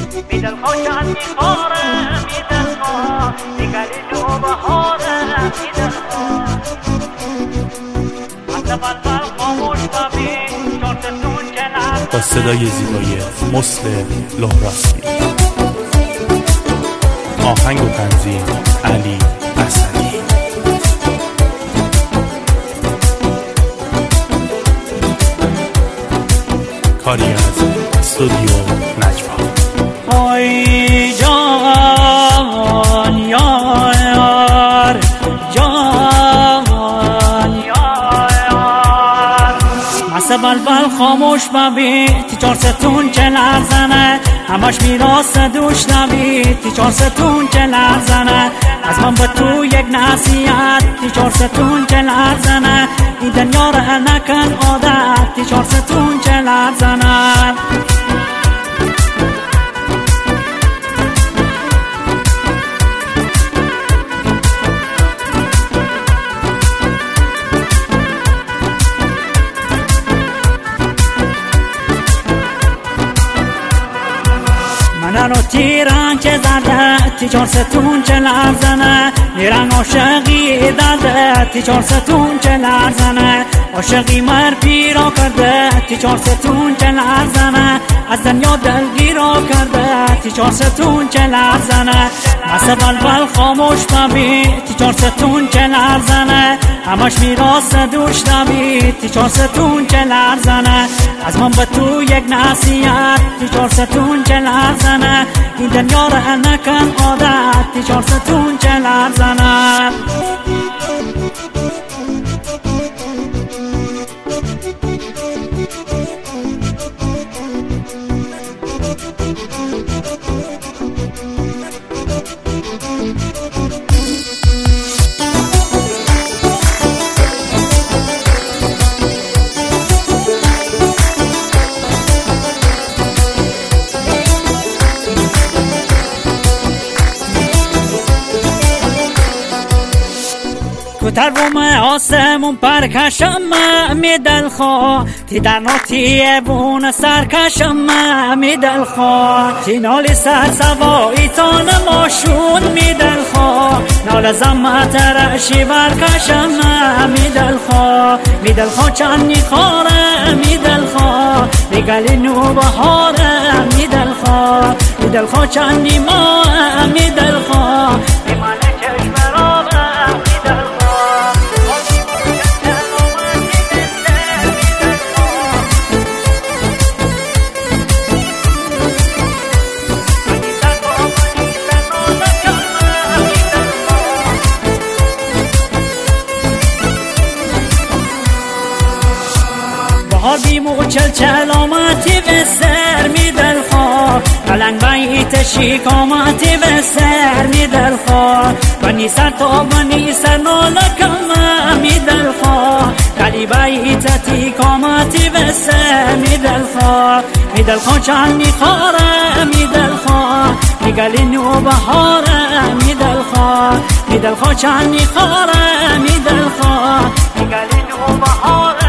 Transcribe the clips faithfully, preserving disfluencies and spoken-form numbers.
میدل خوشم میخوره میدل خواه نگلی نو بهاره میدل خواه حتی بلبل خاموش ببین چارتتون که نرده با صدای زیبای مسلم لهراستی، آهنگ و تنظیم علی اسدی. کاری از استودیو نجوا. آی جان یار جان یار مثل بلبل خاموش ببین تی چار ستون که لرزنه همش میراث دوش نبید تی چار ستون که لرزنه از من به تو یک نصیحت تی چار ستون که لرزنه این دنیا را نکن عادت تی چار ستون که لرزنه منو تیران که زده تی چار ستون که لرزنه میرن عاشقی داده تی چار ستون که لرزنه عاشقی مر پیرا کرده تی چار ستون که لرزنه از دنیا دلگیرا کرده تی چار ستون که لرزنه مثل بلبل خاموش ببین تی چار ستون که لرزنه همش میراث دوش نبید تی چار ستون که لرزنه از من به تو یک نصیحت تی چار ستون که لرزنه این دنیا را نکن عادت تی چار ستون که لرزنه کتر بوم آسمون پرکشم میدل خواه تی در نوتی بون سرکشم میدل خواه تی نالی سر سوایی تا نماشون میدل خواه نال زمت رشی برکشم میدل خواه میدل خواه چندی خواره میدل خواه بگلی نو بهاره میدل خواه میدل خواه چندی ماه میدل خواه بیمانه چشم رابه میدل خواه بهار بیمو چل چل آمدی به سر میدل خواه قلنگ بیت شیک آمدی به سر میدل خواه بنی سر تا بنی سر نالکم میدل خواه قلی بیت تیک آمدی به سر میدل خواه میدل خواه چند میخواره میدل خواه میگلی نو بهاره میدل خواه میدل خواه چند میخواره میدل خواه میگلی نو بهاره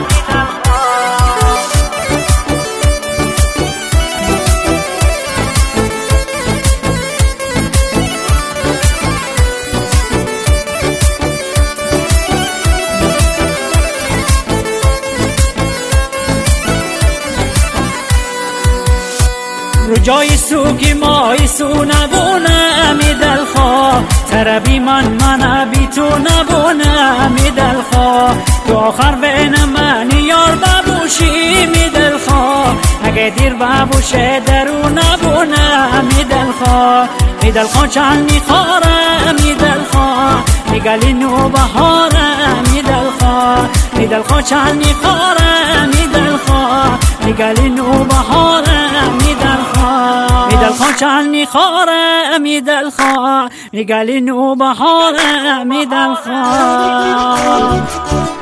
رو جای سوگی مای سو نبونه میدل خواه تربی من من بی تو نبونه میدل خواه تو آخر بین من یار ببوشی میدل خواه اگه دیر ببوشه درو نبونه میدل خواه میدل خواه چند میخواره میدل خواه میگلی نو بهاره میدل خواه میدل خواه چند میخواره میدل خواه میگلی نو بهاره میدل خواه میدل خواه چند میخواره میدل خواه میگلی نو بهاره میدل خواه